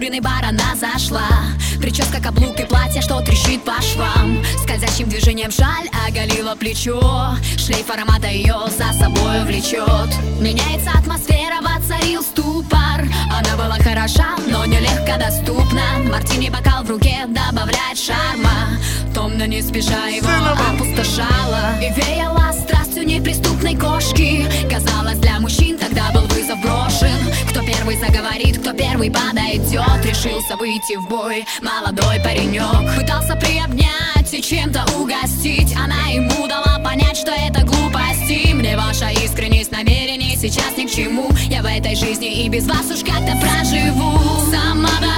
накуренный бар она зашла. Прическа, каблук и платье, что трещит по швам. Скользящим движением шаль оголила плечо. Шлейф аромата ее за собой влечет. Меняется атмосфера, воцарил ступор. Она была хороша, но не легко доступна. Мартини бокал в руке добавляет шарма. Томно не спеша его опустошала. И веяла страстью неприступной кошки. Казалось, для мужчин тогда был вызов брошен. Кто первый заговорит, кто первый подойдет. Решился выйти в бой молодой паренек. Пытался приобнять и чем-то угостить. Она ему дала понять, что это глупости. Мне ваша искренность намерений сейчас ни к чему. Я в этой жизни и без вас уж как-то проживу. Сама